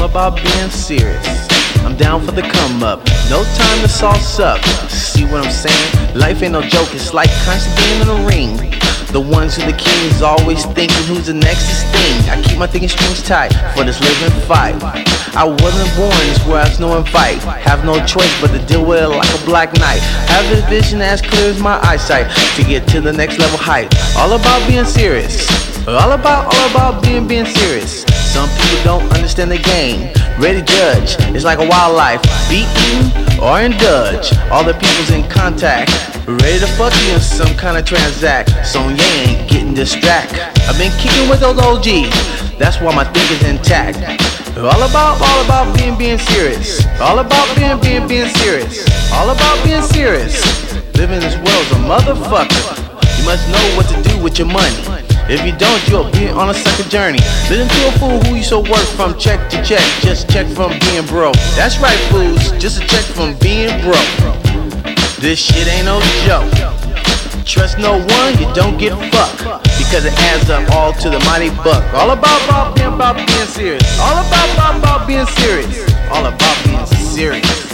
about being serious. I'm down for the come up, no time to sauce up. See what I'm saying? Life ain't no joke, it's like constantly being in a ring. The ones who the kings always thinking who's the nextest thing. I keep my thinking strings tight for this living fight. I wasn't born this where I was no invite. Have no choice but to deal with it like a black knight. Have this vision as clear as my eyesight to get to the next level height. All about being serious. All about being serious. Some people don't understand the game. Ready to judge, it's like a wildlife. Be eaten or indulge. All the people's in contact, ready to fuck you in some kind of transact. So you ain't getting distracted. I've been kicking with those OGs, that's why my thinkin's intact. All about being serious. All about being serious. All about being serious. Living this world's a motherfucker. You must know what to do with your money. If you don't, you'll be on a second journey. Listen to a fool who used to work from check to check. Just check from being broke. That's right, fools, just a check from being broke. This shit ain't no joke. Trust no one, you don't get fucked, because it adds up all to the mighty buck. All about being serious. All about being serious. All about being serious.